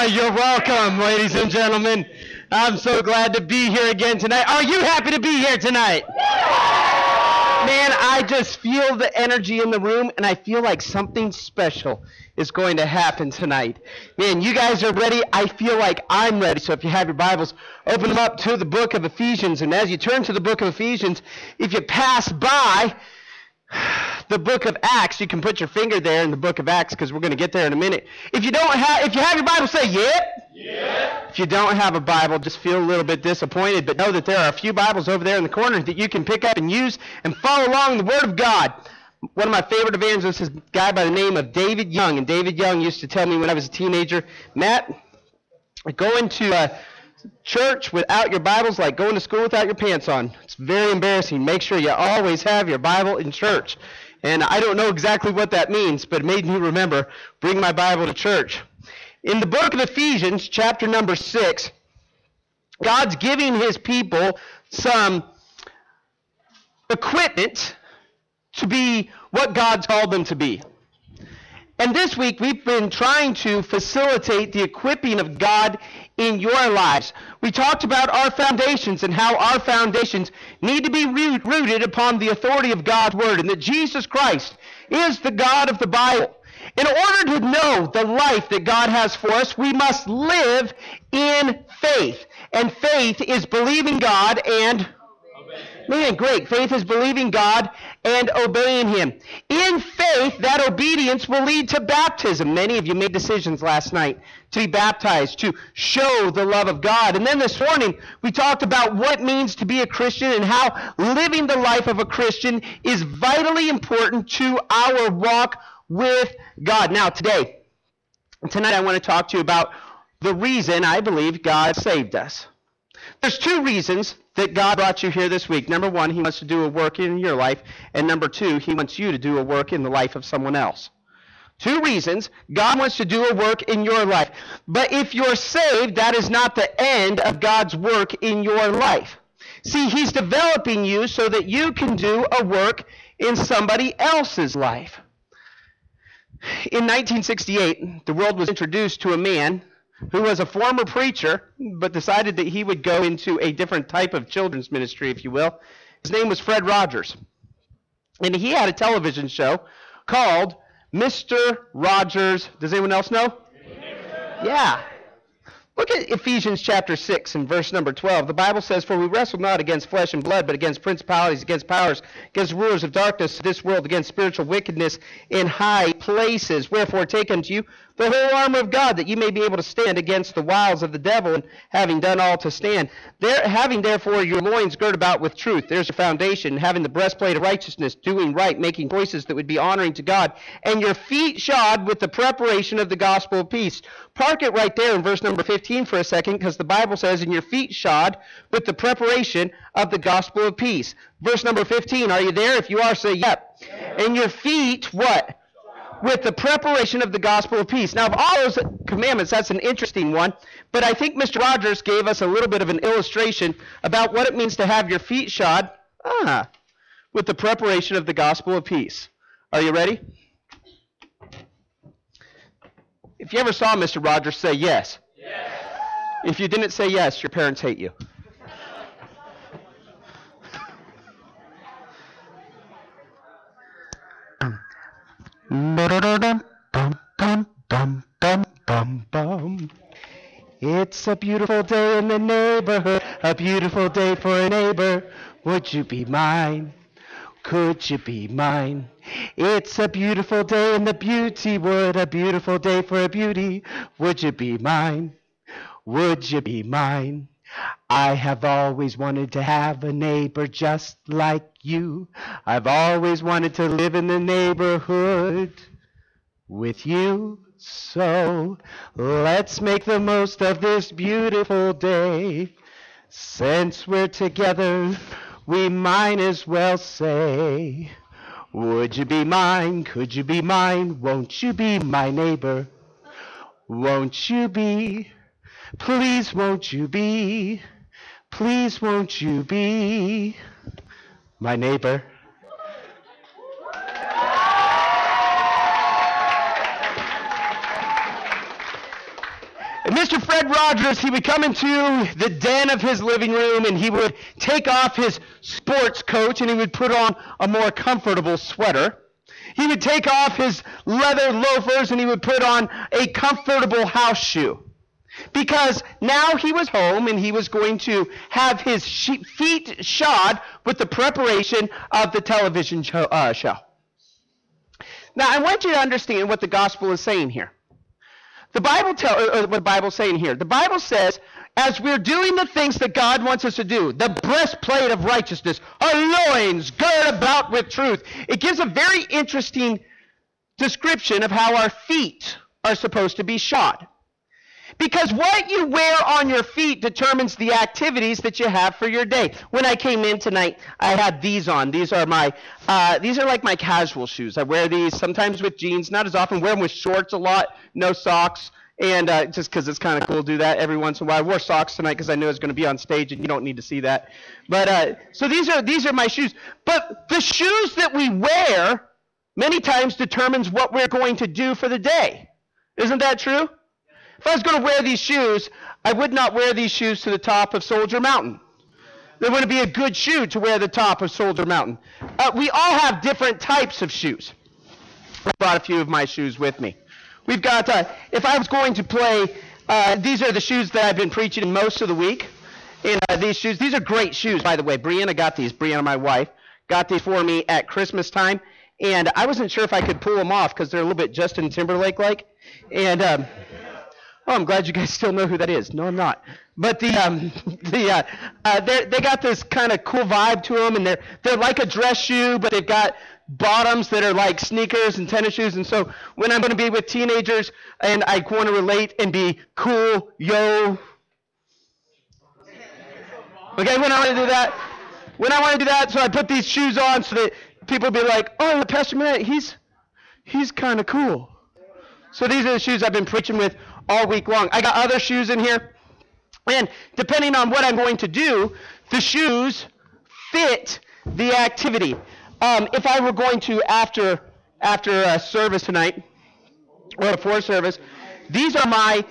You're welcome, ladies and gentlemen. I'm so glad to be here again tonight. Are you happy to be here tonight? Man, I just feel the energy in the room, and I feel like something special is going to happen tonight. Man, you guys are ready. I feel like I'm ready. So if you have your Bibles, open them up to the book of Ephesians. And as you turn to the book of Ephesians, if you pass by the book of Acts, you can put your finger there in the book of Acts because we're going to get there in a minute. If you have your Bible, say yep. Yeah. If you don't have a Bible, just feel a little bit disappointed, but know that there are a few Bibles over there in the corner that you can pick up and use and follow along the Word of God. One of my favorite evangelists is a guy by the name of David Young, and David Young used to tell me when I was a teenager, Matt, going to church without your Bibles like going to school without your pants on. It's very embarrassing. Make sure you always have your Bible in church. And I don't know exactly what that means, but it made me remember, bring my Bible to church. In the book of Ephesians, chapter number 6, God's giving his people some equipment to be what God's called them to be. And this week, we've been trying to facilitate the equipping of God in your lives. We talked about our foundations and how our foundations need to be rooted upon the authority of God's Word, and that Jesus Christ is the God of the Bible. In order to know the life that God has for us, we must live in faith. And faith is believing God and man, great. Faith is believing God and obeying Him. In faith, that obedience will lead to baptism. Many of you made decisions last night to be baptized, to show the love of God. And then this morning, we talked about what it means to be a Christian and how living the life of a Christian is vitally important to our walk with God. Now, tonight I want to talk to you about the reason I believe God saved us. There's two reasons that God brought you here this week. Number one, He wants to do a work in your life. And number two, He wants you to do a work in the life of someone else. Two reasons God wants to do a work in your life. But if you're saved, that is not the end of God's work in your life. See, He's developing you so that you can do a work in somebody else's life. In 1968, the world was introduced to a man who was a former preacher, but decided that he would go into a different type of children's ministry, if you will. His name was Fred Rogers. And he had a television show called Mr. Rogers. Does anyone else know? Yeah. Look at Ephesians chapter 6 and verse number 12. The Bible says, "For we wrestle not against flesh and blood, but against principalities, against powers, against rulers of darkness of this world, against spiritual wickedness in high places. Wherefore take unto you the whole armor of God, that ye may be able to stand against the wiles of the devil, and having done all to stand. Having therefore your loins girt about with truth," there's your foundation, "having the breastplate of righteousness, doing right, making choices that would be honoring to God, and your feet shod with the preparation of the gospel of peace." Park it right there in verse number 15 for a second, because the Bible says, "and your feet shod with the preparation of the gospel of peace." Verse number 15, are you there? If you are, say yep. "And your feet," what? "With the preparation of the gospel of peace." Now, of all those commandments, that's an interesting one, but I think Mr. Rogers gave us a little bit of an illustration about what it means to have your feet shod with the preparation of the gospel of peace. Are you ready? If you ever saw Mr. Rogers, say yes. Yes. If you didn't say yes, your parents hate you. It's a beautiful day in the neighborhood, a beautiful day for a neighbor. Would you be mine? Could you be mine? It's a beautiful day in the beauty wood, a beautiful day for a beauty. Would you be mine? Would you be mine? I have always wanted to have a neighbor just like you. I've always wanted to live in the neighborhood with you. So let's make the most of this beautiful day. Since we're together, we might as well say, would you be mine? Could you be mine? Won't you be my neighbor? Won't you be? Please won't you be? Please won't you be my neighbor? And Fred Rogers, he would come into the den of his living room and he would take off his sports coat and he would put on a more comfortable sweater. He would take off his leather loafers and he would put on a comfortable house shoe. Because now he was home and he was going to have his feet shod with the preparation of the television show. Now, I want you to understand what the gospel is saying here. The Bible what the Bible's saying here. The Bible says, as we're doing the things that God wants us to do, the breastplate of righteousness, our loins girt about with truth. It gives a very interesting description of how our feet are supposed to be shod. Because what you wear on your feet determines the activities that you have for your day. When I came in tonight, I had these on. These are like my casual shoes. I wear these sometimes with jeans, not as often. Wear them with shorts a lot, no socks, and just because it's kind of cool to do that every once in a while. I wore socks tonight because I knew I was going to be on stage, and you don't need to see that. But so these are my shoes. But the shoes that we wear many times determines what we're going to do for the day. Isn't that true? If I was going to wear these shoes, I would not wear these shoes to the top of Soldier Mountain. They wouldn't be a good shoe to wear the top of Soldier Mountain. We all have different types of shoes. I brought a few of my shoes with me. We've got, if I was going to play, these are the shoes that I've been preaching most of the week. And these shoes, these are great shoes, by the way. Brianna got these. Brianna, my wife, got these for me at Christmas time. And I wasn't sure if I could pull them off because they're a little bit Justin Timberlake-like. And oh, I'm glad you guys still know who that is. No, I'm not. But they got this kind of cool vibe to them, and they're like a dress shoe, but they've got bottoms that are like sneakers and tennis shoes. And so when I'm going to be with teenagers and I want to relate and be cool, yo. Okay, when I want to do that, so I put these shoes on so that people will be like, oh, Pastor Matt, he's kind of cool. So these are the shoes I've been preaching with all week long. I got other shoes in here, and depending on what I'm going to do, the shoes fit the activity. If I were going to, after a service tonight, or before service, these are my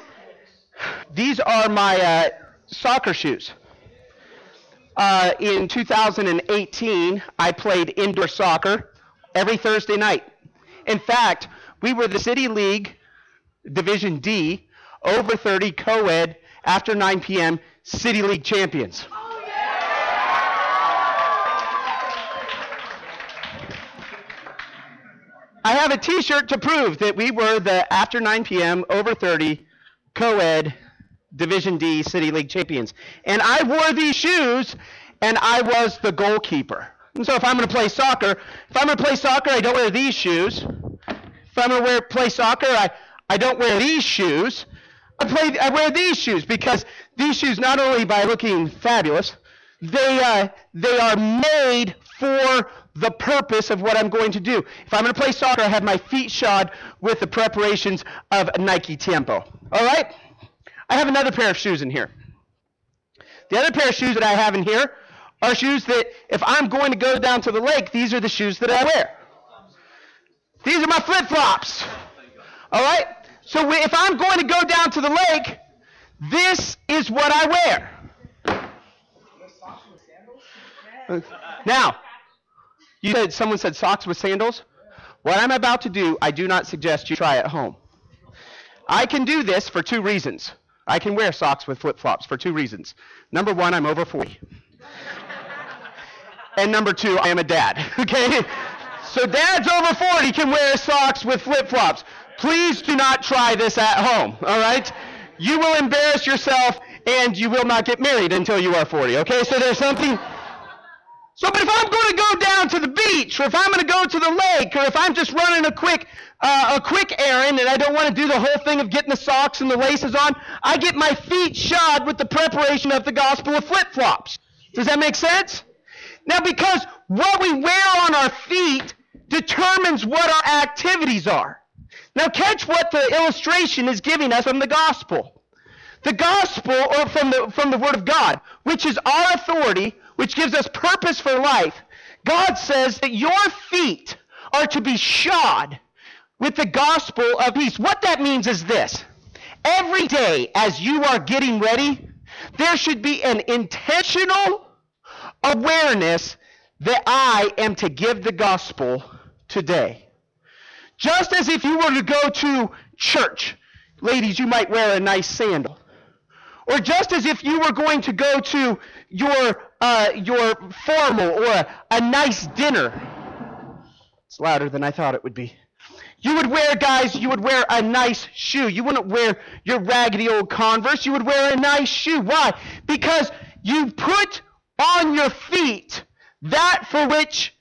soccer shoes. In 2018, I played indoor soccer every Thursday night. In fact, we were the City League Division D, over 30 co-ed, after 9 p.m. City League champions. Oh, yeah! I have a t-shirt to prove that we were the after 9 p.m. over 30 co-ed Division D City League champions. And I wore these shoes, and I was the goalkeeper. And so if I'm going to play soccer, I don't wear these shoes. If I'm going to play soccer, I don't wear these shoes. I wear these shoes because these shoes, not only by looking fabulous, they are made for the purpose of what I'm going to do. If I'm going to play soccer, I have my feet shod with the preparations of Nike Tempo. All right? I have another pair of shoes in here. The other pair of shoes that I have in here are shoes that if I'm going to go down to the lake, these are the shoes that I wear. These are my flip-flops. All right? So if I'm going to go down to the lake, this is what I wear. Now, someone said socks with sandals. What I'm about to do, I do not suggest you try at home. I can do this for two reasons. I can wear socks with flip-flops for two reasons. Number one, I'm over 40. And number two, I am a dad. Okay? So dads over 40 can wear socks with flip-flops. Please do not try this at home, all right? You will embarrass yourself, and you will not get married until you are 40, okay? So there's something. But if I'm going to go down to the beach, or if I'm going to go to the lake, or if I'm just running a quick errand and I don't want to do the whole thing of getting the socks and the laces on, I get my feet shod with the preparation of the gospel of flip-flops. Does that make sense? Now, because what we wear on our feet determines what our activities are. Now catch what the illustration is giving us from the gospel. The gospel, or from the word of God, which is our authority, which gives us purpose for life. God says that your feet are to be shod with the gospel of peace. What that means is this. Every day as you are getting ready, there should be an intentional awareness that I am to give the gospel today. Just as if you were to go to church, ladies, you might wear a nice sandal. Or just as if you were going to go to your formal or a nice dinner. It's louder than I thought it would be. You would wear a nice shoe. You wouldn't wear your raggedy old Converse. You would wear a nice shoe. Why? Because you put on your feet that for which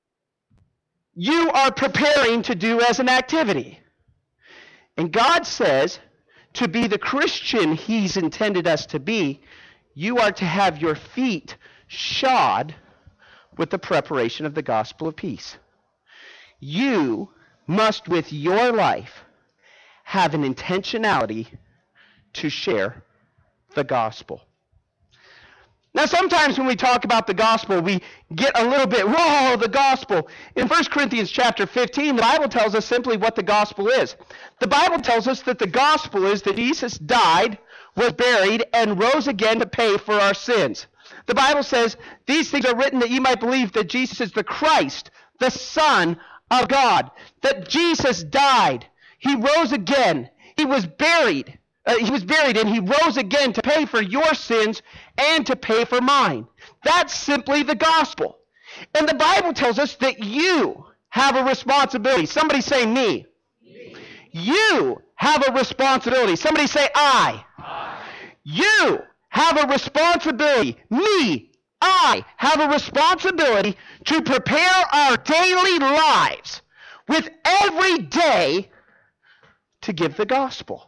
you are preparing to do as an activity. And God says, to be the Christian He's intended us to be, you are to have your feet shod with the preparation of the gospel of peace. You must, with your life, have an intentionality to share the gospel. Now, sometimes when we talk about the gospel, we get a little bit, whoa, the gospel. In 1 Corinthians chapter 15, the Bible tells us simply what the gospel is. The Bible tells us that the gospel is that Jesus died, was buried, and rose again to pay for our sins. The Bible says, these things are written that you might believe that Jesus is the Christ, the Son of God. That Jesus died. He rose again. He was buried. And he rose again to pay for your sins and to pay for mine. That's simply the gospel. And the Bible tells us that you have a responsibility. Somebody say me. You have a responsibility. Somebody say I. You have a responsibility. Me. I have a responsibility to prepare our daily lives with every day to give the gospel.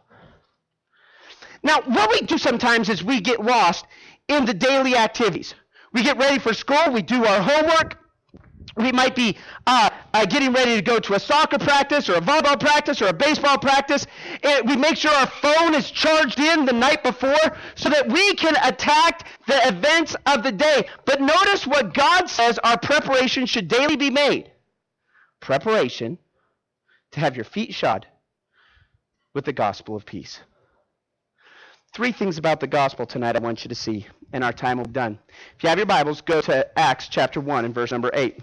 Now, what we do sometimes is we get lost in the daily activities. We get ready for school. We do our homework. We might be getting ready to go to a soccer practice or a volleyball practice or a baseball practice. And we make sure our phone is charged in the night before so that we can attack the events of the day. But notice what God says our preparation should daily be made. Preparation to have your feet shod with the gospel of peace. 3 things about the gospel tonight I want you to see, and our time will be done. If you have your Bibles, go to Acts chapter 1 and verse number 8.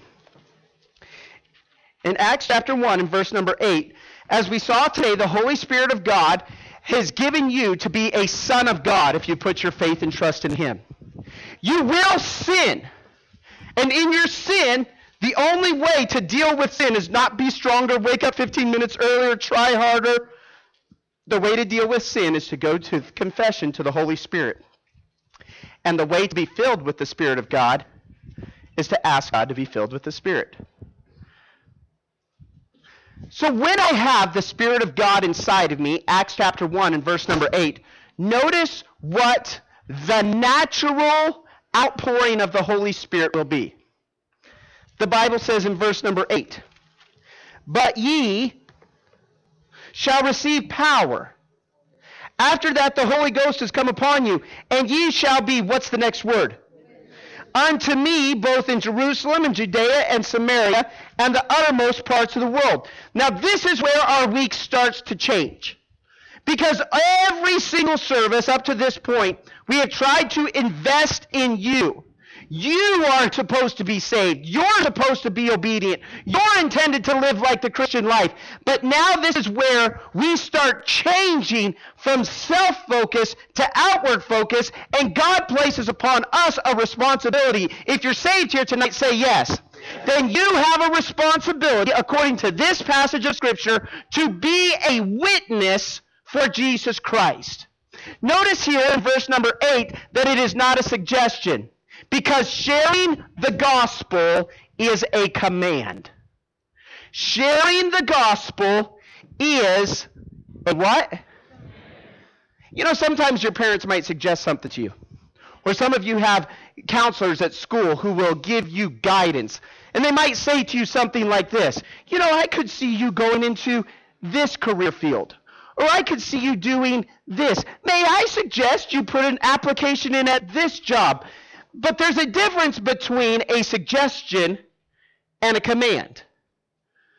In Acts chapter 1 and verse number 8, as we saw today, the Holy Spirit of God has given you to be a son of God if you put your faith and trust in Him. You will sin, and in your sin, the only way to deal with sin is not be stronger, wake up 15 minutes earlier, try harder. The way to deal with sin is to go to confession to the Holy Spirit. And the way to be filled with the Spirit of God is to ask God to be filled with the Spirit. So when I have the Spirit of God inside of me, Acts chapter 1 and verse number 8, notice what the natural outpouring of the Holy Spirit will be. The Bible says in verse number 8, but ye shall receive power. After that, the Holy Ghost has come upon you, and ye shall be, what's the next word? Unto me, both in Jerusalem and Judea and Samaria, and the uttermost parts of the world. Now, this is where our week starts to change. Because every single service up to this point, we have tried to invest in you. You are supposed to be saved. You're supposed to be obedient. You're intended to live like the Christian life. But now this is where we start changing from self-focus to outward focus, and God places upon us a responsibility. If you're saved here tonight, say yes. Then you have a responsibility, according to this passage of Scripture, to be a witness for Jesus Christ. Notice here in verse number 8 that it is not a suggestion. Because sharing the gospel is a command. Sharing the gospel is a what? You know, sometimes your parents might suggest something to you. Or some of you have counselors at school who will give you guidance. And they might say to you something like this. You know, I could see you going into this career field. Or I could see you doing this. May I suggest you put an application in at this job? But there's a difference between a suggestion and a command.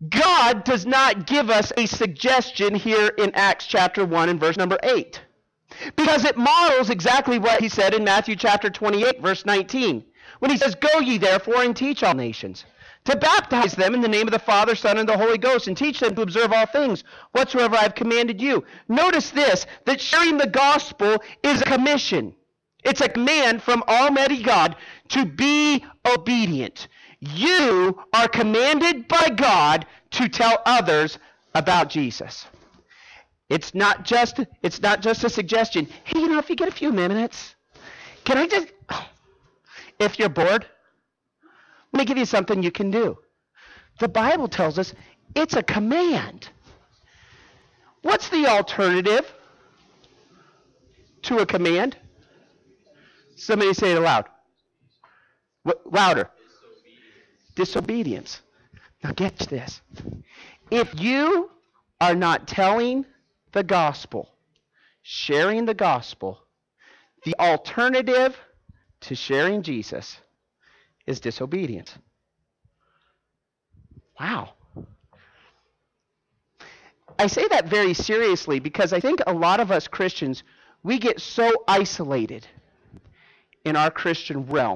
God does not give us a suggestion here in Acts chapter 1 and verse number 8. Because it models exactly what he said in Matthew chapter 28, verse 19. When he says, "Go ye therefore and teach all nations, to baptize them in the name of the Father, Son, and the Holy Ghost, and teach them to observe all things whatsoever I have commanded you." Notice this, that sharing the gospel is a commission. It's a command from Almighty God to be obedient. You are commanded by God to tell others about Jesus. It's not just a suggestion. Hey, if you get a few minutes, can I just, if you're bored, let me give you something you can do. The Bible tells us it's a command. What's the alternative to a command? Somebody say it aloud. Louder. Disobedience. Now get this. If you are not telling the gospel, sharing the gospel, the alternative to sharing Jesus is disobedience. Wow. I say that very seriously because I think a lot of us Christians, we get so isolated in our Christian realm.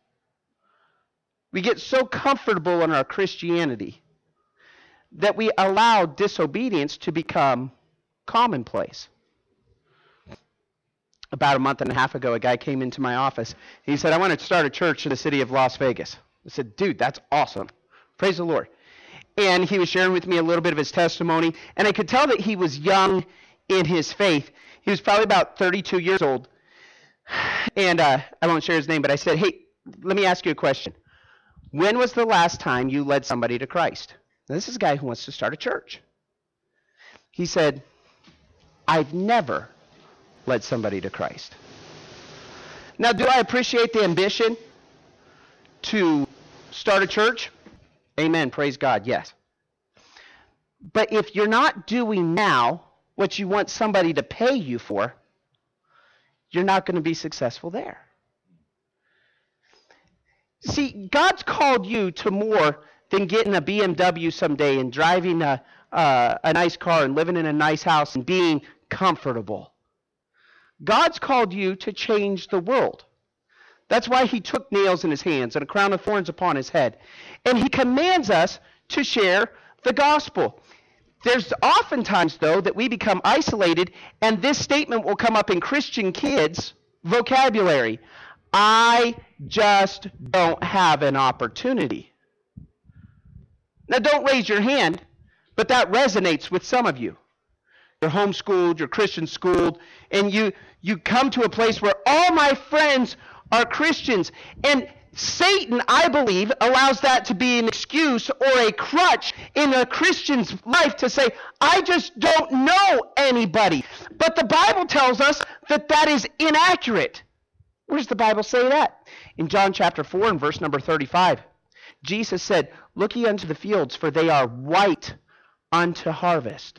We get so comfortable in our Christianity that we allow disobedience to become commonplace. About a month and a half ago, a guy came into my office. He said, "I want to start a church in the city of Las Vegas." I said, "Dude, that's awesome. Praise the Lord." And he was sharing with me a little bit of his testimony, and I could tell that he was young in his faith. He was probably about 32 years old. And I won't share his name, but I said, "Hey, let me ask you a question. When was the last time you led somebody to Christ?" Now, this is a guy who wants to start a church. He said, "I've never led somebody to Christ." Now, do I appreciate the ambition to start a church? Amen. Praise God. Yes. But if you're not doing now what you want somebody to pay you for, you're not going to be successful there. See, God's called you to more than getting a BMW someday and driving a nice car and living in a nice house and being comfortable. God's called you to change the world. That's why he took nails in his hands and a crown of thorns upon his head. And he commands us to share the gospel. There's oftentimes, though, that we become isolated, and this statement will come up in Christian kids' vocabulary. I just don't have an opportunity. Now, don't raise your hand, but that resonates with some of you. You're homeschooled, you're Christian schooled, and you come to a place where all my friends are Christians. And Satan, I believe, allows that to be an excuse or a crutch in a Christian's life to say, I just don't know anybody. But the Bible tells us that that is inaccurate. Where does the Bible say that? In John chapter 4 and verse number 35, Jesus said, "Look ye unto the fields, for they are white unto harvest."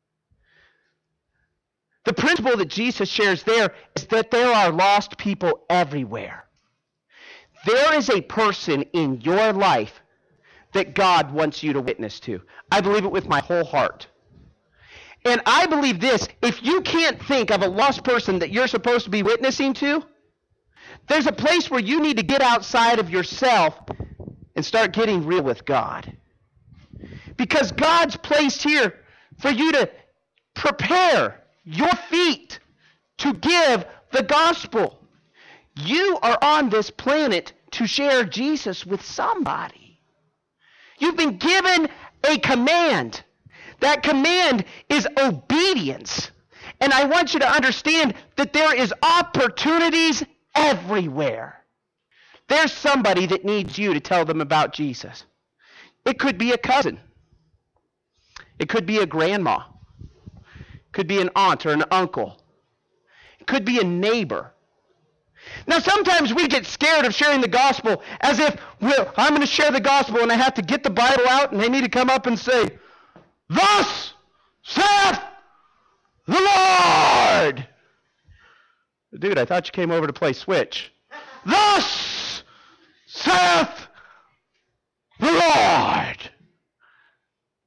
The principle that Jesus shares there is that there are lost people everywhere. There is a person in your life that God wants you to witness to. I believe it with my whole heart. And I believe this, if you can't think of a lost person that you're supposed to be witnessing to, there's a place where you need to get outside of yourself and start getting real with God. Because God's placed here for you to prepare your feet to give the gospel. You are on this planet to share Jesus with somebody. You've been given a command. That command is obedience. And I want you to understand that there is opportunities everywhere. There's somebody that needs you to tell them about Jesus. It could be a cousin. It could be a grandma. It could be an aunt or an uncle. It could be a neighbor. Now, sometimes we get scared of sharing the gospel as if, well, I'm going to share the gospel and I have to get the Bible out and they need to come up and say, "Thus saith the Lord." Dude, I thought you came over to play Switch. "Thus saith the Lord."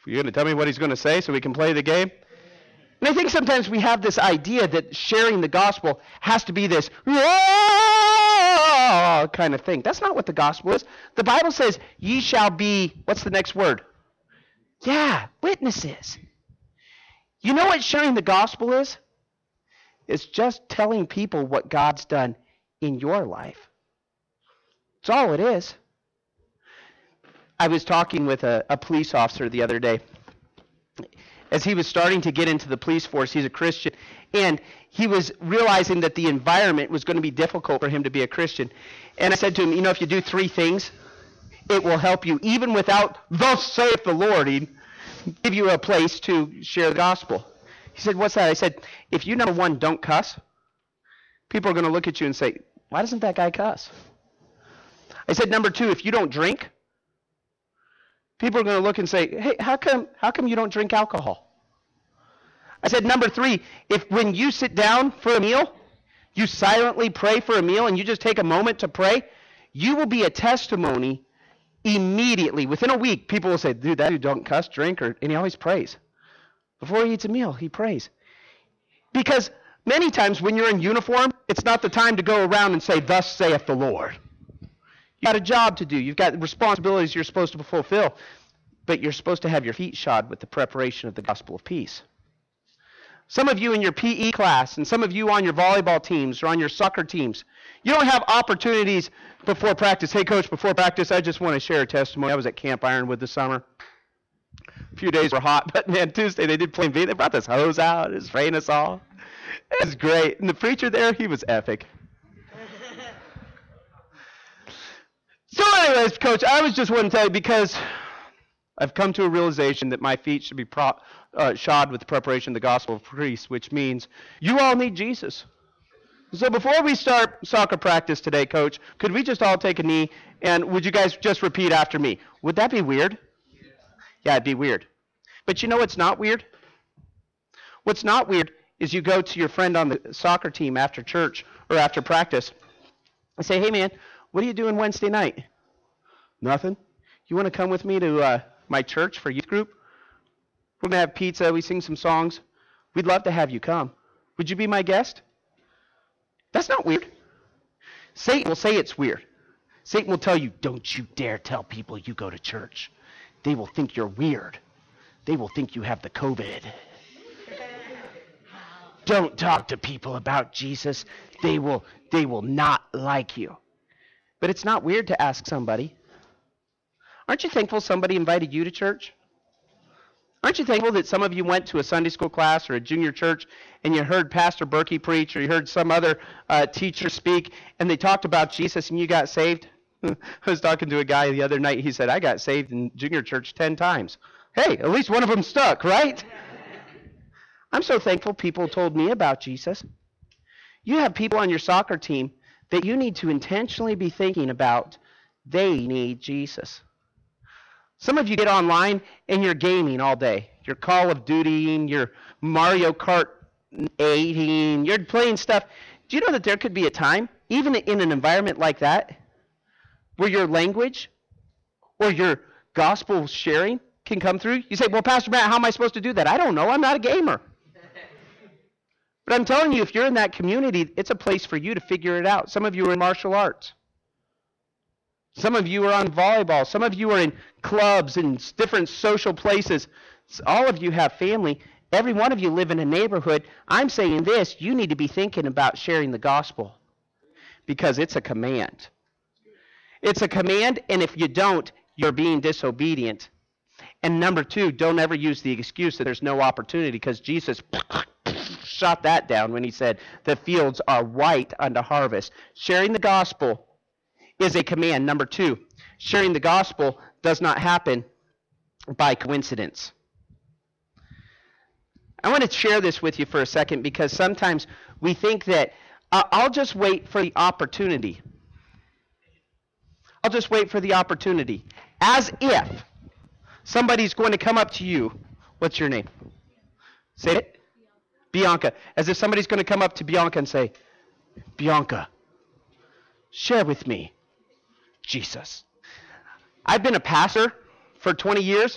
You're going to tell me what he's going to say so we can play the game? And I think sometimes we have this idea that sharing the gospel has to be this kind of thing. That's not what the gospel is. The Bible says, ye shall be, what's the next word? Yeah, witnesses. You know what sharing the gospel is? It's just telling people what God's done in your life. That's all it is. I was talking with a police officer the other day. As he was starting to get into the police force, he's a Christian, and he was realizing that the environment was going to be difficult for him to be a Christian. And I said to him, you know, if you do 3 things, it will help you, even without, thus saith the Lord, he'd give you a place to share the gospel. He said, what's that? I said, if you, number 1, don't cuss, people are going to look at you and say, why doesn't that guy cuss? I said, number 2, if you don't drink, people are going to look and say, hey, how come you don't drink alcohol? I said, number 3, if when you sit down for a meal, you silently pray for a meal and you just take a moment to pray, you will be a testimony immediately. Within a week, people will say, dude, that dude don't cuss, drink, and he always prays. Before he eats a meal, he prays. Because many times when you're in uniform, it's not the time to go around and say, thus saith the Lord. You've got a job to do. You've got responsibilities you're supposed to fulfill. But you're supposed to have your feet shod with the preparation of the gospel of peace. Some of you in your PE class and some of you on your volleyball teams or on your soccer teams, you don't have opportunities before practice. Hey, coach, before practice, I just want to share a testimony. I was at Camp Ironwood this summer. A few days were hot, but man, Tuesday they did play in. They brought this hose out. It was spraying us all. It was great. And the preacher there, he was epic. So anyways, Coach, I was just wanting to tell you because I've come to a realization that my feet should be shod with the preparation of the gospel of peace, which means you all need Jesus. So before we start soccer practice today, Coach, could we just all take a knee, and would you guys just repeat after me? Would that be weird? Yeah, it'd be weird. But you know what's not weird? What's not weird is you go to your friend on the soccer team after church or after practice and say, hey, man, what are you doing Wednesday night? Nothing. You want to come with me to my church for youth group? We're going to have pizza. We sing some songs. We'd love to have you come. Would you be my guest? That's not weird. Satan will say it's weird. Satan will tell you, don't you dare tell people you go to church. They will think you're weird. They will think you have the COVID. Don't talk to people about Jesus. They will not like you. But it's not weird to ask somebody. Aren't you thankful somebody invited you to church? Aren't you thankful that some of you went to a Sunday school class or a junior church and you heard Pastor Berkey preach or you heard some other teacher speak and they talked about Jesus and you got saved? I was talking to a guy the other night. He said, I got saved in junior church 10 times. Hey, at least one of them stuck, right? I'm so thankful people told me about Jesus. You have people on your soccer team that you need to intentionally be thinking about. They need Jesus. Some of you get online and you're gaming all day. You're Call of Duty, you're Mario Kart 8, you're playing stuff. Do you know that there could be a time, even in an environment like that, where your language or your gospel sharing can come through? You say, well, Pastor Matt, how am I supposed to do that? I don't know. I'm not a gamer. But I'm telling you, if you're in that community, it's a place for you to figure it out. Some of you are in martial arts. Some of you are on volleyball. Some of you are in clubs and different social places. All of you have family. Every one of you live in a neighborhood. I'm saying this, you need to be thinking about sharing the gospel because it's a command. It's a command, and if you don't, you're being disobedient. And number 2, don't ever use the excuse that there's no opportunity because Jesus shot that down when he said the fields are white unto harvest. Sharing the gospel is a command. Number 2, sharing the gospel does not happen by coincidence. I want to share this with you for a second because sometimes we think that I'll just wait for the opportunity. I'll just wait for the opportunity. As if somebody's going to come up to you. What's your name? Say it. Bianca. As if somebody's going to come up to Bianca and say, Bianca, share with me Jesus. I've been a pastor for 20 years.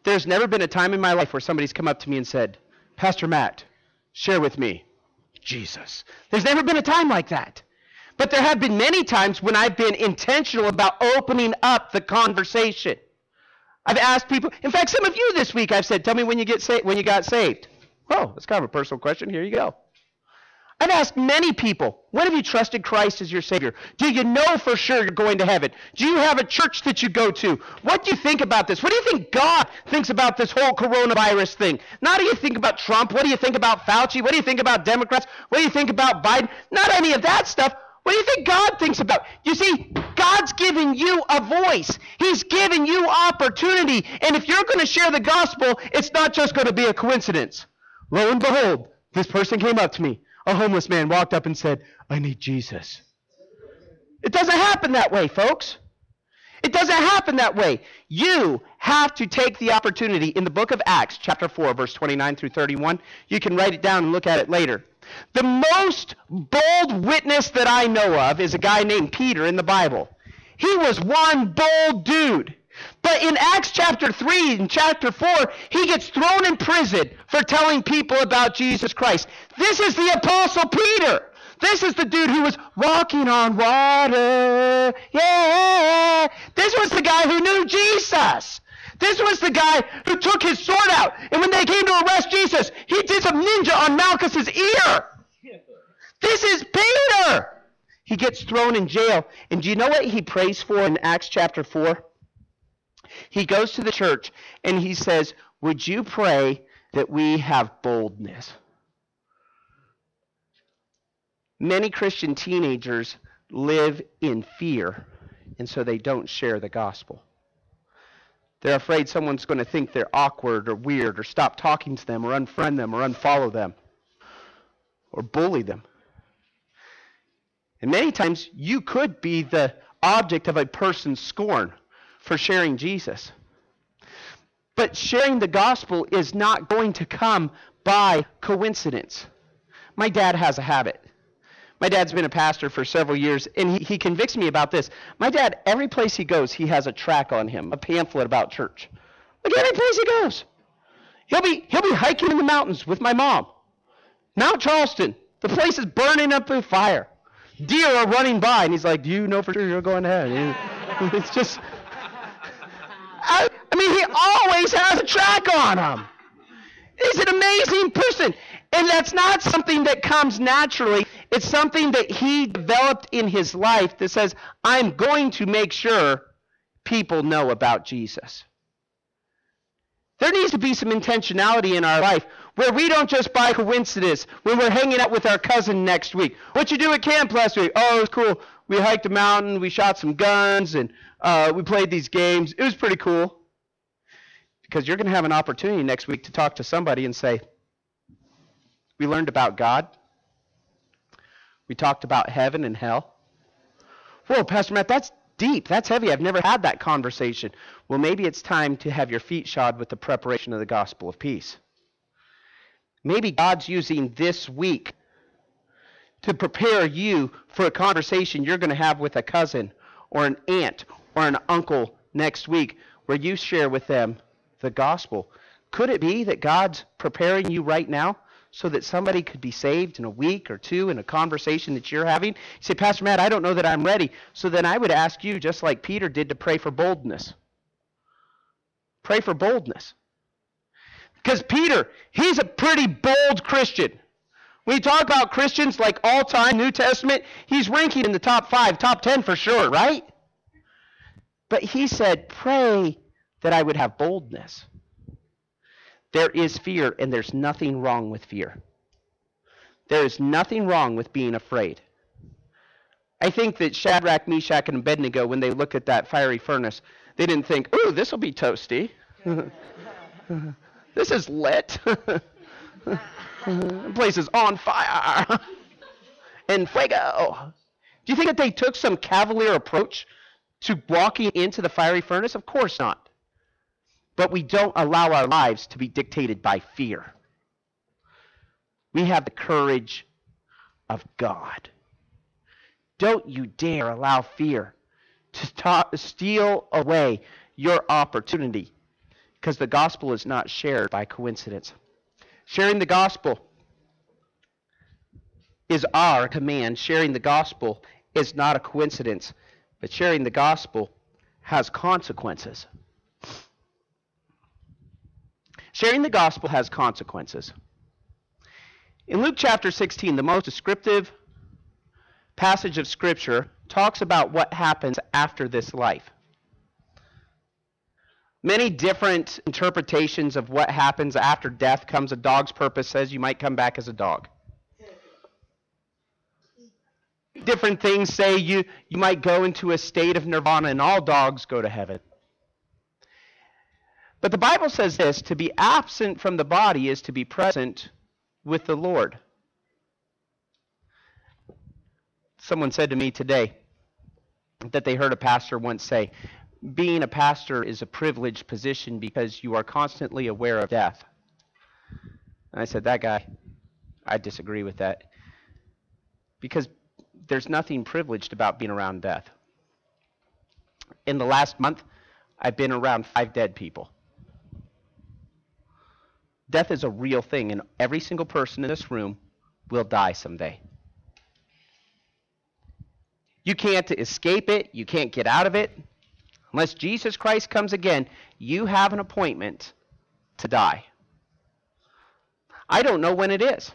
There's never been a time in my life where somebody's come up to me and said, Pastor Matt, share with me Jesus. There's never been a time like that. But there have been many times when I've been intentional about opening up the conversation. I've asked people, in fact, some of you this week I've said, tell me when you got saved. Oh, that's kind of a personal question. Here you go. I've asked many people, when have you trusted Christ as your Savior? Do you know for sure you're going to heaven? Do you have a church that you go to? What do you think about this? What do you think God thinks about this whole coronavirus thing? Not do you think about Trump? What do you think about Fauci? What do you think about Democrats? What do you think about Biden? Not any of that stuff. What do you think God thinks about? You see, God's giving you a voice. He's giving you opportunity. And if you're going to share the gospel, it's not just going to be a coincidence. Lo and behold, this person came up to me. A homeless man walked up and said, I need Jesus. It doesn't happen that way, folks. It doesn't happen that way. You have to take the opportunity. In the book of Acts, chapter 4, verse 29 through 31, you can write it down and look at it later. The most bold witness that I know of is a guy named Peter in the Bible. He was one bold dude. But in Acts chapter 3 and chapter 4, he gets thrown in prison for telling people about Jesus Christ. This is the Apostle Peter. This is the dude who was walking on water. Yeah. This was the guy who knew Jesus. This was the guy who took his sword out. And when they came to arrest Jesus, he did some ninja on Malchus's ear. This is Peter. He gets thrown in jail. And do you know what he prays for in Acts chapter 4? He goes to the church and he says, would you pray that we have boldness? Many Christian teenagers live in fear, and so they don't share the gospel. They're afraid someone's going to think they're awkward or weird or stop talking to them or unfriend them or unfollow them or bully them. And many times you could be the object of a person's scorn for sharing Jesus. But sharing the gospel is not going to come by coincidence. My dad has a habit. My dad's been a pastor for several years, and he convicts me about this. My dad, every place he goes, he has a tract on him, a pamphlet about church. Like every place he goes. He'll be hiking in the mountains with my mom. Mount Charleston, the place is burning up with fire. Deer are running by, and he's like, do you know for sure you're going ahead? It's just... I mean, he always has a track on him. He's an amazing person. And that's not something that comes naturally. It's something that he developed in his life that says, I'm going to make sure people know about Jesus. There needs to be some intentionality in our life where we don't just by coincidence, when we're hanging out with our cousin next week. What'd you do at camp last week? Oh, it was cool. We hiked a mountain, we shot some guns, and we played these games. It was pretty cool. Because you're going to have an opportunity next week to talk to somebody and say, we learned about God. We talked about heaven and hell. Whoa, Pastor Matt, that's deep. That's heavy. I've never had that conversation. Well, maybe it's time to have your feet shod with the preparation of the gospel of peace. Maybe God's using this week to prepare you for a conversation you're going to have with a cousin or an aunt or an uncle next week where you share with them the gospel. Could it be that God's preparing you right now so that somebody could be saved in a week or two in a conversation that you're having? You say, Pastor Matt, I don't know that I'm ready. So then I would ask you, just like Peter did, to pray for boldness. Pray for boldness. Because Peter, he's a pretty bold Christian. When you talk about Christians like all-time New Testament, he's ranking in the top 5, top 10 for sure, right? But he said, pray that I would have boldness. There is fear, and there's nothing wrong with fear. There is nothing wrong with being afraid. I think that Shadrach, Meshach, and Abednego, when they looked at that fiery furnace, they didn't think, ooh, this will be toasty. This is lit. The place is on fire. And fuego. Do you think that they took some cavalier approach to walking into the fiery furnace? Of course not. But we don't allow our lives to be dictated by fear. We have the courage of God. Don't you dare allow fear to steal away your opportunity. because the gospel is not shared by coincidence. Sharing the gospel is our command. Sharing the gospel is not a coincidence, but sharing the gospel has consequences. Sharing the gospel has consequences. In Luke chapter 16, the most descriptive passage of Scripture talks about what happens after this life. Many different interpretations of what happens after death comes. A dog's purpose says you might come back as a dog. Different things say you might go into a state of nirvana, and all dogs go to heaven. But the Bible says this: to be absent from the body is to be present with the Lord. Someone said to me today that they heard a pastor once say, being a pastor is a privileged position because you are constantly aware of death. And I said, that guy, I disagree with that. Because there's nothing privileged about being around death. In the last month, I've been around 5 dead people. Death is a real thing, and every single person in this room will die someday. You can't escape it. You can't get out of it. Unless Jesus Christ comes again, you have an appointment to die. I don't know when it is.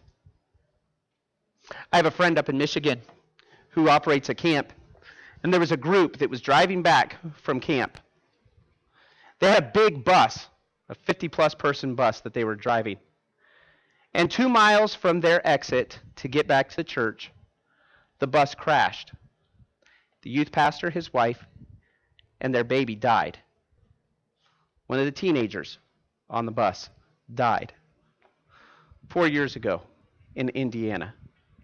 I have a friend up in Michigan who operates a camp, and there was a group that was driving back from camp. They had a big bus, a 50-plus person bus that they were driving. And 2 miles from their exit to get back to the church, the bus crashed. The youth pastor, his wife, and their baby died. One of the teenagers on the bus died 4 years ago in Indiana.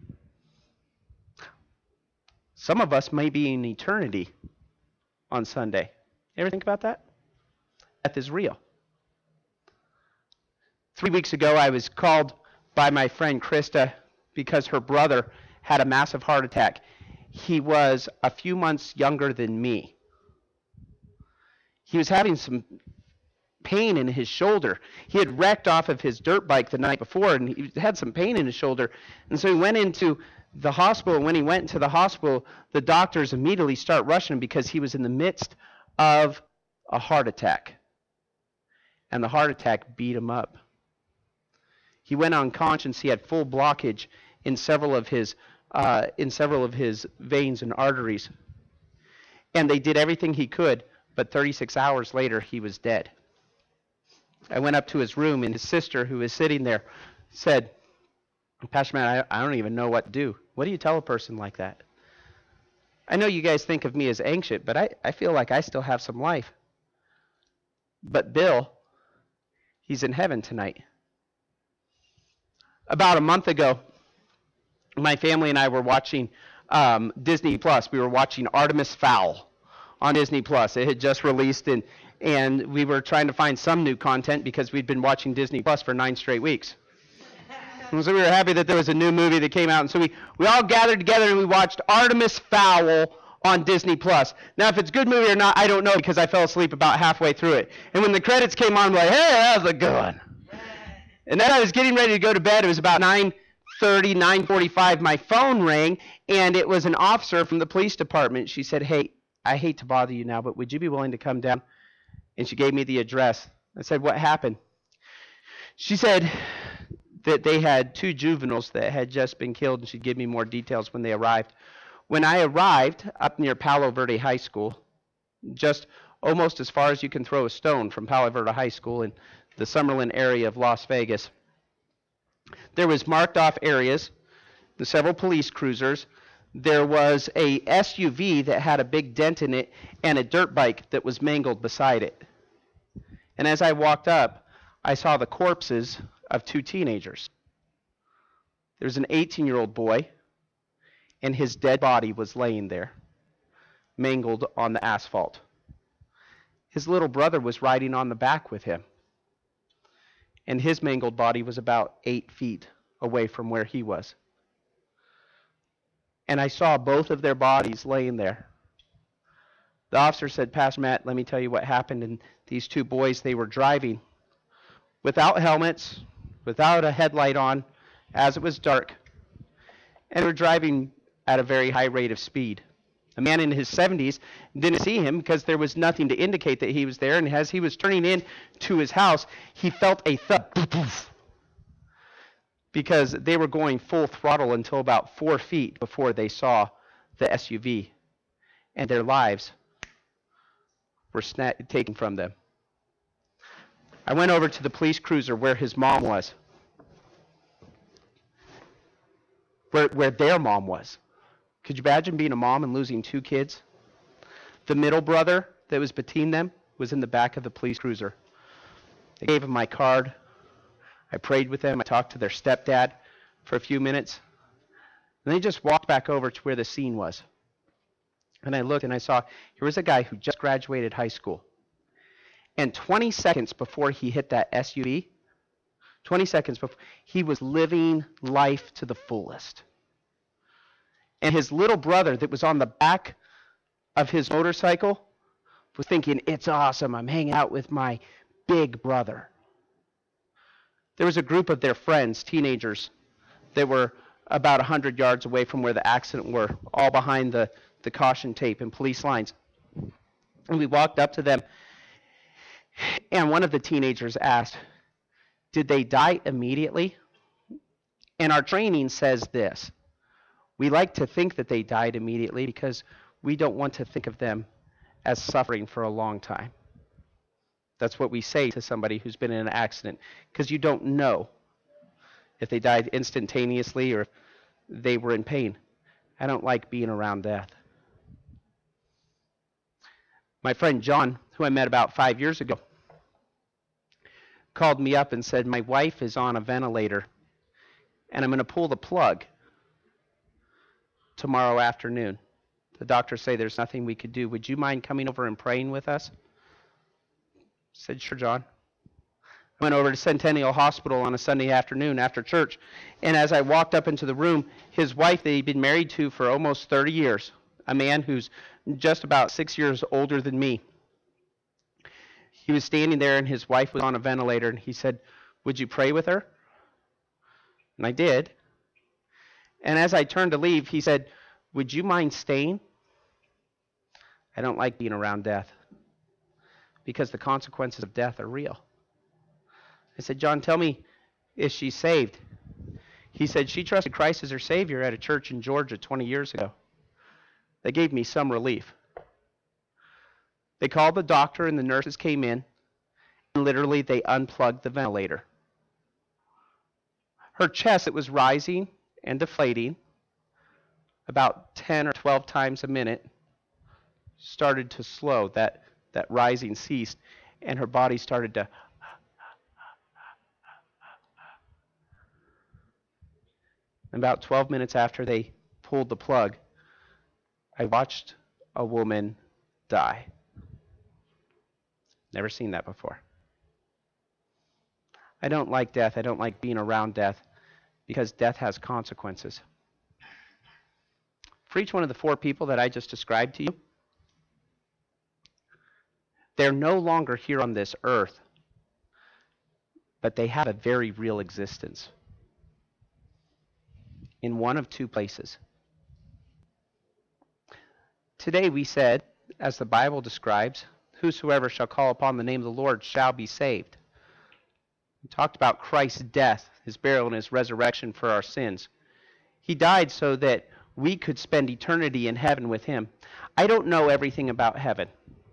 Some of us may be in eternity on Sunday. You ever think about that? Death is real. 3 weeks ago, I was called by my friend Krista because her brother had a massive heart attack. He was a few months younger than me. He was having some pain in his shoulder. He had wrecked off of his dirt bike the night before, and he had some pain in his shoulder. And so he went into the hospital. When he went into the hospital, the doctors immediately start rushing him because he was in the midst of a heart attack. And the heart attack beat him up. He went unconscious. He had full blockage in several of his veins and arteries. And they did everything he could, but 36 hours later, he was dead. I went up to his room, and his sister, who was sitting there, said, Pastor Matt, I don't even know what to do. What do you tell a person like that? I know you guys think of me as ancient, but I feel like I still have some life. But Bill, he's in heaven tonight. About a month ago, my family and I were watching Disney Plus. We were watching Artemis Fowl on Disney Plus. It had just released, and we were trying to find some new content because we'd been watching Disney Plus for 9 straight weeks. And so we were happy that there was a new movie that came out. And so we all gathered together and we watched Artemis Fowl on Disney Plus. Now, if it's a good movie or not, I don't know because I fell asleep about halfway through it. And when the credits came on, I'm like, hey, that was a good one. And then I was getting ready to go to bed. It was about 9:30, 9:45. My phone rang, and it was an officer from the police department. She said, hey, I hate to bother you now, but would you be willing to come down? And she gave me the address. I said, what happened? She said that they had 2 juveniles that had just been killed, and she'd give me more details when they arrived. When I arrived up near Palo Verde High School, just almost as far as you can throw a stone from Palo Verde High School in the Summerlin area of Las Vegas, there was marked off areas, the several police cruisers. There was a SUV that had a big dent in it and a dirt bike that was mangled beside it. And as I walked up, I saw the corpses of 2 teenagers. There was an 18-year-old boy, and his dead body was laying there, mangled on the asphalt. His little brother was riding on the back with him, and his mangled body was about 8 feet away from where he was. And I saw both of their bodies laying there. The officer said, Pastor Matt, let me tell you what happened. And these two boys, they were driving without helmets, without a headlight on, as it was dark. And they were driving at a very high rate of speed. A man in his 70s didn't see him because there was nothing to indicate that he was there. And as he was turning in to his house, he felt a thud. Poof, poof, because they were going full throttle until about 4 feet before they saw the SUV. And their lives were taken from them. I went over to the police cruiser where his mom was. Where their mom was. Could you imagine being a mom and losing 2 kids? The middle brother that was between them was in the back of the police cruiser. They gave him my card. I prayed with them. I talked to their stepdad for a few minutes. And they just walked back over to where the scene was. And I looked and I saw here was a guy who just graduated high school. And 20 seconds before he hit that SUV, 20 seconds before, he was living life to the fullest. And his little brother that was on the back of his motorcycle was thinking, it's awesome, I'm hanging out with my big brother. There was a group of their friends, teenagers, that were about 100 yards away from where the accident were, all behind the caution tape and police lines. And we walked up to them, and one of the teenagers asked, did they die immediately? And our training says this. We like to think that they died immediately because we don't want to think of them as suffering for a long time. That's what we say to somebody who's been in an accident, because you don't know if they died instantaneously or if they were in pain. I don't like being around death. My friend John, who I met about 5 years ago, called me up and said, my wife is on a ventilator, and I'm going to pull the plug tomorrow afternoon. The doctors say there's nothing we could do. Would you mind coming over and praying with us? I said, sure, John. I went over to Centennial Hospital on a Sunday afternoon after church, and as I walked up into the room, his wife that he'd been married to for almost 30 years, a man who's just about 6 years older than me, he was standing there and his wife was on a ventilator, and he said, would you pray with her? And I did. And as I turned to leave, he said, would you mind staying? I don't like being around death because the consequences of death are real. I said, John, tell me, is she saved? He said, she trusted Christ as her Savior at a church in Georgia 20 years ago. They gave me some relief. They called the doctor and the nurses came in, and literally they unplugged the ventilator. Her chest, that was rising and deflating about 10 or 12 times a minute, started to slow. That rising ceased, and her body started to about 12 minutes after they pulled the plug, I watched a woman die. Never seen that before. I don't like death. I don't like being around death because death has consequences. For each one of the 4 people that I just described to you, they're no longer here on this earth, but they have a very real existence in one of 2 places. Today we said, as the Bible describes, whosoever shall call upon the name of the Lord shall be saved. We talked about Christ's death, his burial, and his resurrection for our sins. He died so that we could spend eternity in heaven with him. I don't know everything about heaven.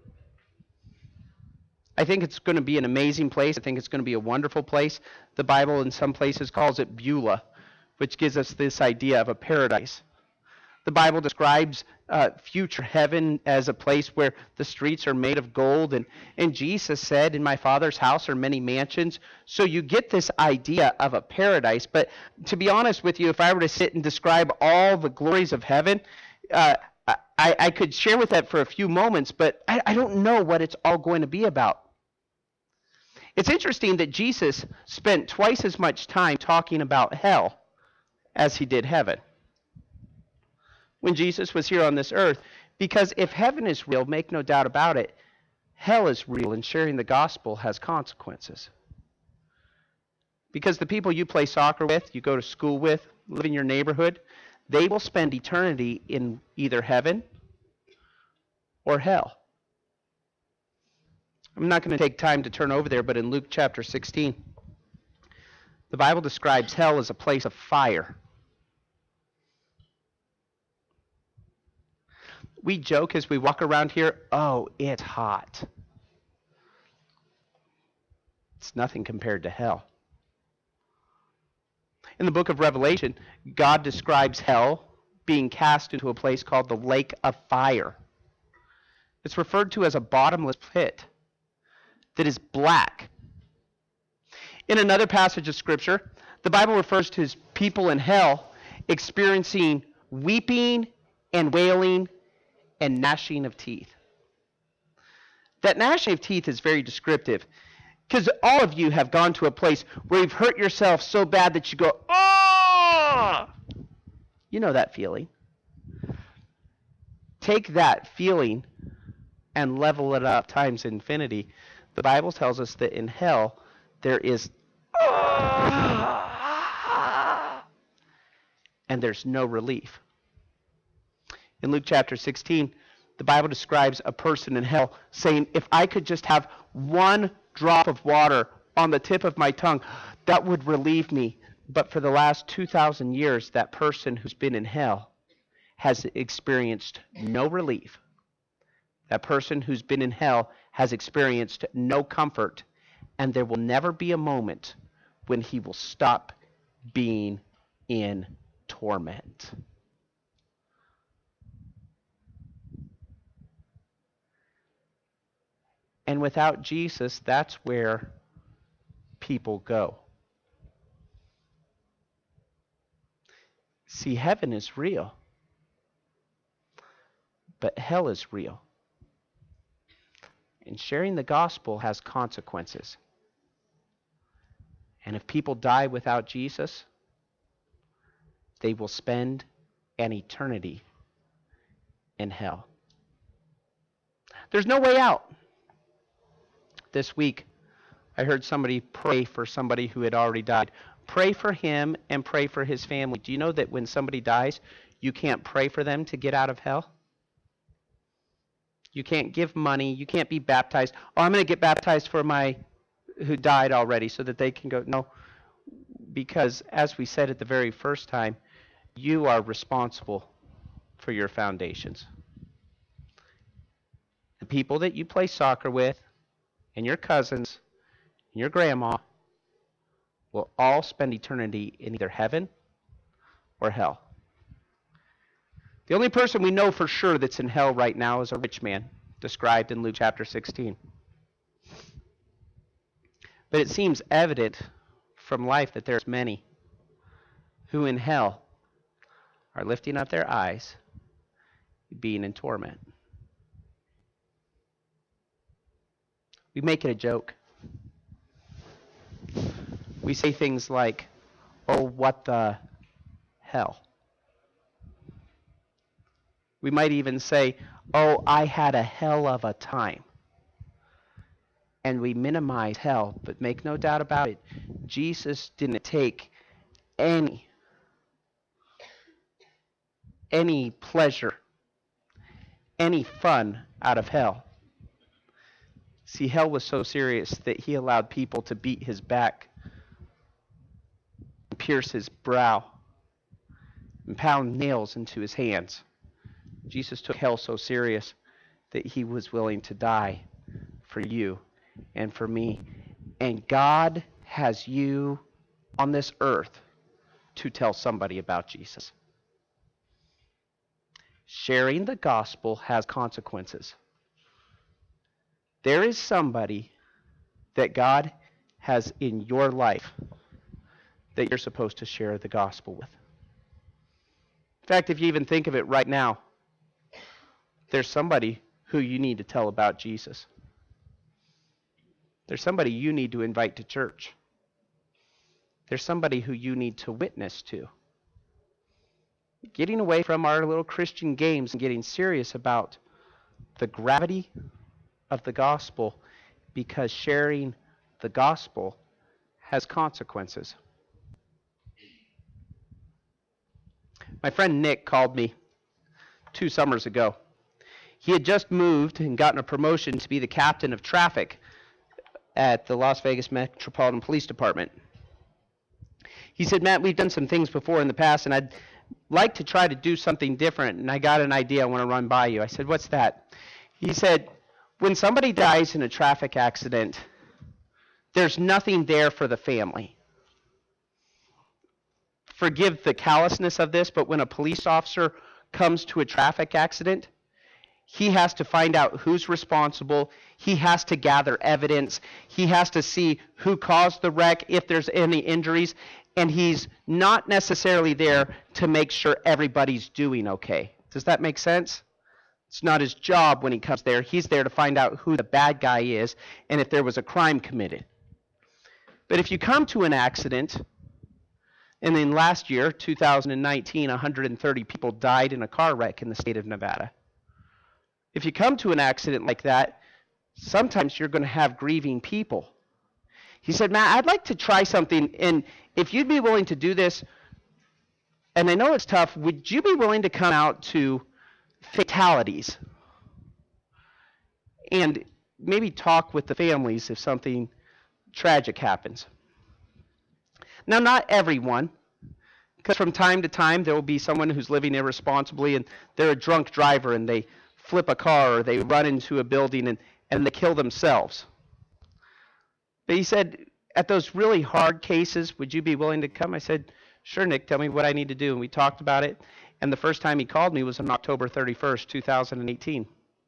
I think it's going to be an amazing place. I think it's going to be a wonderful place. The Bible in some places calls it Beulah, which gives us this idea of a paradise. The Bible describes future heaven as a place where the streets are made of gold. And Jesus said, in my Father's house are many mansions. So you get this idea of a paradise. But to be honest with you, if I were to sit and describe all the glories of heaven, I could share with that for a few moments, but I don't know what it's all going to be about. It's interesting that Jesus spent twice as much time talking about hell as he did heaven. when Jesus was here on this earth. Because if heaven is real, make no doubt about it, hell is real, and sharing the gospel has consequences. Because the people you play soccer with, you go to school with, live in your neighborhood, they will spend eternity in either heaven or hell. I'm not going to take time to turn over there, but in Luke chapter 16, the Bible describes hell as a place of fire. We joke as we walk around here, oh, it's hot. It's nothing compared to hell. In the book of Revelation, God describes hell being cast into a place called the lake of fire. It's referred to as a bottomless pit that is black. In another passage of Scripture, the Bible refers to his people in hell experiencing weeping and wailing and gnashing of teeth. That gnashing of teeth is very descriptive, because all of you have gone to a place where you've hurt yourself so bad that you go, oh! You know that feeling. Take that feeling and level it up times infinity. The Bible tells us that in hell there is, and there's no relief. In Luke chapter 16, the Bible describes a person in hell saying, if I could just have one drop of water on the tip of my tongue, that would relieve me. But for the last 2,000 years, that person who's been in hell has experienced no relief. That person who's been in hell has experienced no comfort, and there will never be a moment when he will stop being in torment. And without Jesus, that's where people go. See, heaven is real, but hell is real. And sharing the gospel has consequences. And if people die without Jesus, they will spend an eternity in hell. There's no way out. This week, I heard somebody pray for somebody who had already died. Pray for him and pray for his family. Do you know that when somebody dies, you can't pray for them to get out of hell? You can't give money. You can't be baptized. Oh, I'm going to get baptized for my who died already so that they can go. No, because as we said at the very first time, you are responsible for your foundations. The people that you play soccer with, and your cousins, and your grandma, will all spend eternity in either heaven or hell. The only person we know for sure that's in hell right now is a rich man, described in Luke chapter 16. But it seems evident from life that there's many who in hell are lifting up their eyes, being in torment. We make it a joke. We say things like, oh, what the hell? We might even say, oh, I had a hell of a time. And we minimize hell, but make no doubt about it, Jesus didn't take any pleasure, any fun out of hell. See, hell was so serious that he allowed people to beat his back, pierce his brow, and pound nails into his hands. Jesus took hell so serious that he was willing to die for you and for me. And God has you on this earth to tell somebody about Jesus. Sharing the gospel has consequences. There is somebody that God has in your life that you're supposed to share the gospel with. In fact, if you even think of it right now, there's somebody who you need to tell about Jesus. There's somebody you need to invite to church. There's somebody who you need to witness to. getting away from our little Christian games and getting serious about the gravity of the gospel, because sharing the gospel has consequences. My friend Nick called me 2 summers ago. He had just moved and gotten a promotion to be the captain of traffic at the Las Vegas Metropolitan Police Department. He said, Matt, we've done some things before in the past, and I'd like to try to do something different, and I got an idea I want to run by you. I said, what's that? He said, when somebody dies in a traffic accident, there's nothing there for the family. Forgive the callousness of this, but when a police officer comes to a traffic accident, he has to find out who's responsible. He has to gather evidence. He has to see who caused the wreck, if there's any injuries, and he's not necessarily there to make sure everybody's doing okay. Does that make sense? It's not his job when he comes there. He's there to find out who the bad guy is and if there was a crime committed. But if you come to an accident, and then last year, 2019, 130 people died in a car wreck in the state of Nevada. If you come to an accident like that, sometimes you're going to have grieving people. He said, Matt, I'd like to try something, and if you'd be willing to do this, and I know it's tough, would you be willing to come out to fatalities and maybe talk with the families if something tragic happens? Now, not everyone, because from time to time there will be someone who's living irresponsibly and they're a drunk driver and they flip a car or they run into a building and they kill themselves. But he said, at those really hard cases, would you be willing to come? I said, sure, Nick, tell me what I need to do. And we talked about it. And the first time he called me was on October 31st, 2018.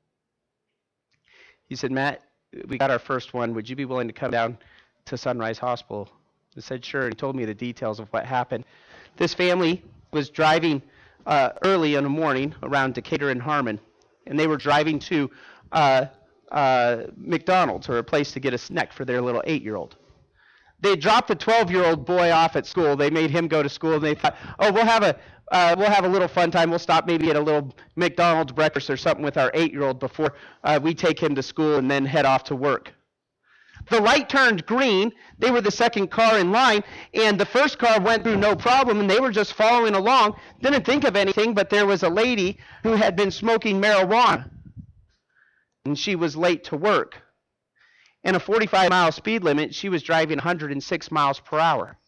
He said, Matt, we got our first one. Would you be willing to come down to Sunrise Hospital? I said, sure. And he told me the details of what happened. This family was driving early in the morning around Decatur and Harmon, and they were driving to McDonald's, or a place to get a snack for their little 8-year-old. They dropped the 12-year-old boy off at school. They made him go to school, and they thought, oh, we'll have a little fun time. We'll stop maybe at a little McDonald's breakfast or something with our 8-year-old before we take him to school and then head off to work. The light turned green. They were the second car in line, and the first car went through no problem, and they were just following along. Didn't think of anything, but there was a lady who had been smoking marijuana, and she was late to work. And a 45-mile speed limit, she was driving 106 miles per hour.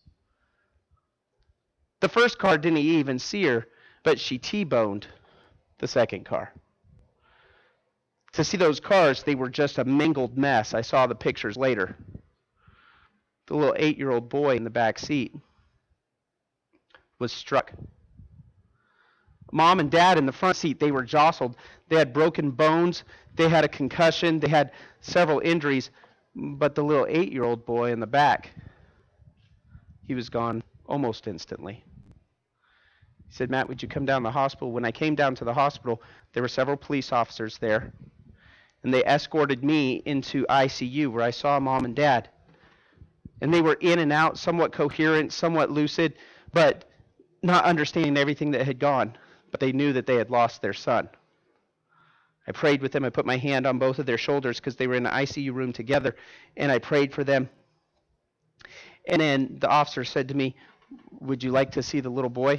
The first car didn't even see her, but she T-boned the second car. To see those cars, they were just a mingled mess. I saw the pictures later. The little 8-year-old boy in the back seat was struck. Mom and Dad in the front seat, they were jostled. They had broken bones. They had a concussion. They had several injuries. But the little 8-year-old boy in the back, he was gone almost instantly. He said, Matt, would you come down to the hospital? When I came down to the hospital, there were several police officers there. And they escorted me into ICU where I saw Mom and Dad. And they were in and out, somewhat coherent, somewhat lucid, but not understanding everything that had gone. But they knew that they had lost their son. I prayed with them. I put my hand on both of their shoulders because they were in the ICU room together, and I prayed for them. And then the officer said to me, would you like to see the little boy?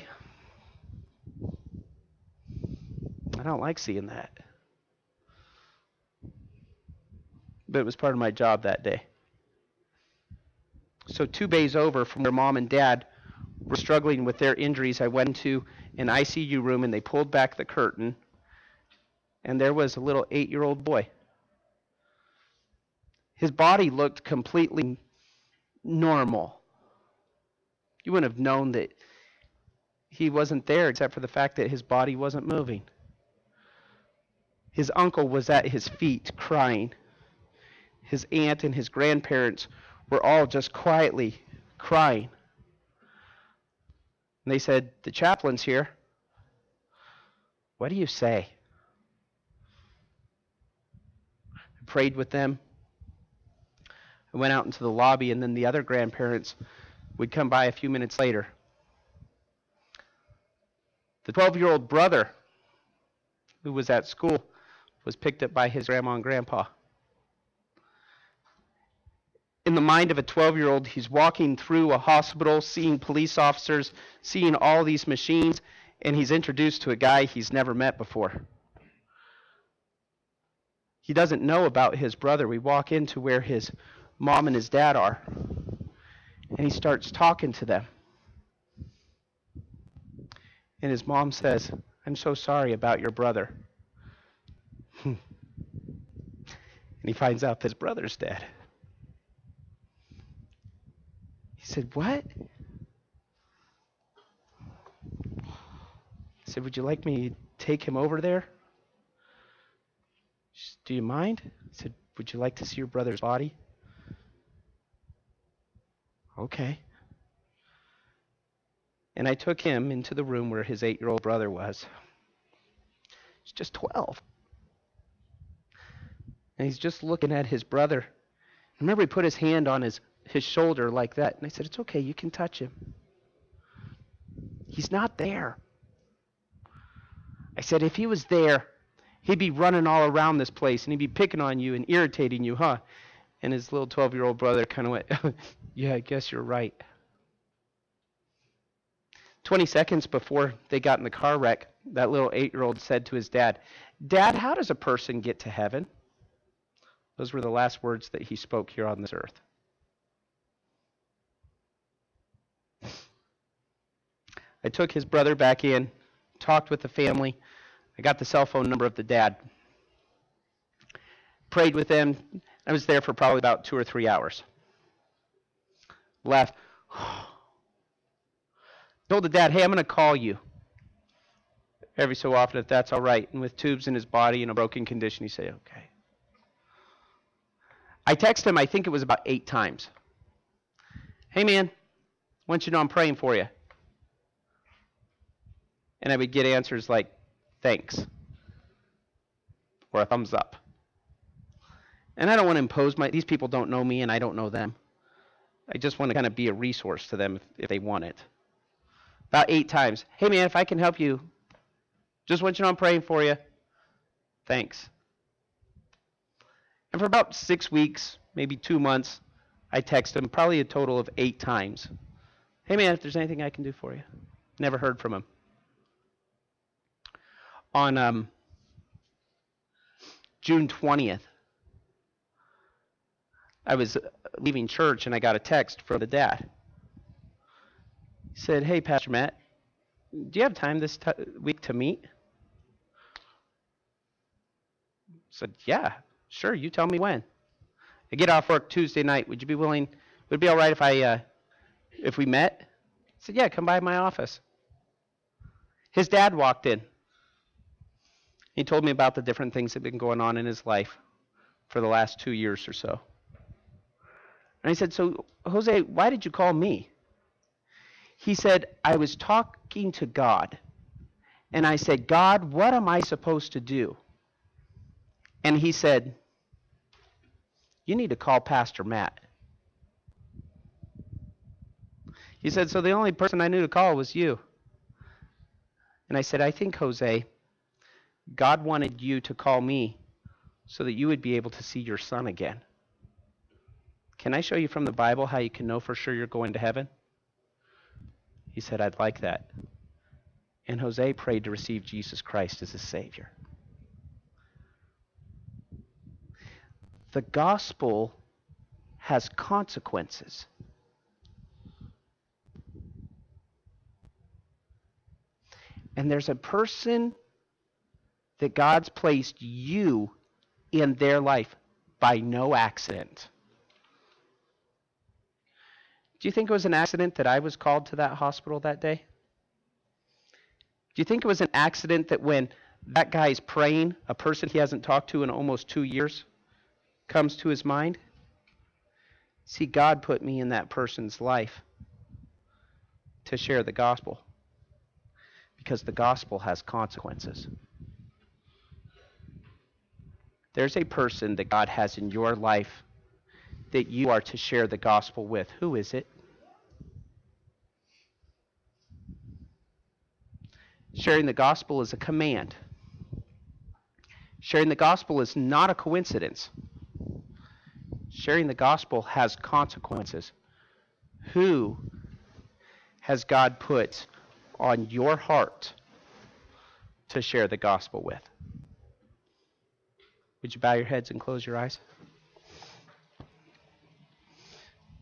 I don't like seeing that. But it was part of my job that day. So 2 bays over from where Mom and Dad were struggling with their injuries, I went into an ICU room, and they pulled back the curtain, and there was a little 8-year-old boy. His body looked completely normal. You wouldn't have known that he wasn't there except for the fact that his body wasn't moving. His uncle was at his feet crying. His aunt and his grandparents were all just quietly crying. And they said, the chaplain's here. What do you say? I prayed with them. I went out into the lobby, and then the other grandparents would come by a few minutes later. The 12-year-old brother who was at school was picked up by his grandma and grandpa. In the mind of a 12-year-old, he's walking through a hospital, seeing police officers, seeing all these machines, and he's introduced to a guy he's never met before. He doesn't know about his brother. We walk into where his mom and his dad are, and he starts talking to them. And his mom says, "I'm so sorry about your brother." And he finds out his brother's dead. He said, "What?" He said, "Would you like me to take him over there?" She said, "Do you mind?" He said, "Would you like to see your brother's body?" Okay. And I took him into the room where his 8-year-old brother was. He's just 12. And he's just looking at his brother. Remember, he put his hand on his shoulder like that. And I said, "It's okay, you can touch him." He's not there. I said, "If he was there, he'd be running all around this place, and he'd be picking on you and irritating you, huh?" And his little 12-year-old brother kind of went, "Yeah, I guess you're right." 20 seconds before they got in the car wreck, that little 8-year-old said to his dad, "Dad, how does a person get to heaven?" Those were the last words that he spoke here on this earth. I took his brother back in, talked with the family. I got the cell phone number of the dad. Prayed with them. I was there for probably about 2 or 3 hours. Left. Told the dad, "Hey, I'm going to call you every so often if that's all right." And with tubes in his body in a broken condition, he said, "Okay." I texted him, I think it was about 8 times. "Hey, man, I want you to know I'm praying for you." And I would get answers like, "Thanks," or a thumbs up. And I don't want to impose these people don't know me and I don't know them. I just want to kind of be a resource to them if they want it. About 8 times. "Hey, man, if I can help you, just want you to know I'm praying for you. Thanks." And for about 6 weeks, maybe 2 months, I texted him probably a total of 8 times. "Hey, man, if there's anything I can do for you." Never heard from him. On June 20th, I was leaving church and I got a text from the dad. He said, "Hey, Pastor Matt, do you have time this week to meet?" I said, "Yeah, sure, you tell me when." "I get off work Tuesday night. Would it be all right if we met?" I said, "Yeah, come by my office." His dad walked in. He told me about the different things that have been going on in his life for the last 2 years or so. And I said, "So, Jose, why did you call me?" He said, "I was talking to God, and I said, 'God, what am I supposed to do?' And he said, 'You need to call Pastor Matt.'" He said, "So the only person I knew to call was you." And I said, "I think, Jose, God wanted you to call me so that you would be able to see your son again. Can I show you from the Bible how you can know for sure you're going to heaven?" He said, "I'd like that." And Jose prayed to receive Jesus Christ as his Savior. The gospel has consequences. And there's a person that God's placed you in their life by no accident. Do you think it was an accident that I was called to that hospital that day? Do you think it was an accident that when that guy's praying, a person he hasn't talked to in almost 2 years comes to his mind? See, God put me in that person's life to share the gospel because the gospel has consequences. There's a person that God has in your life that you are to share the gospel with. Who is it? Sharing the gospel is a command. Sharing the gospel is not a coincidence. Sharing the gospel has consequences. Who has God put on your heart to share the gospel with? Would you bow your heads and close your eyes?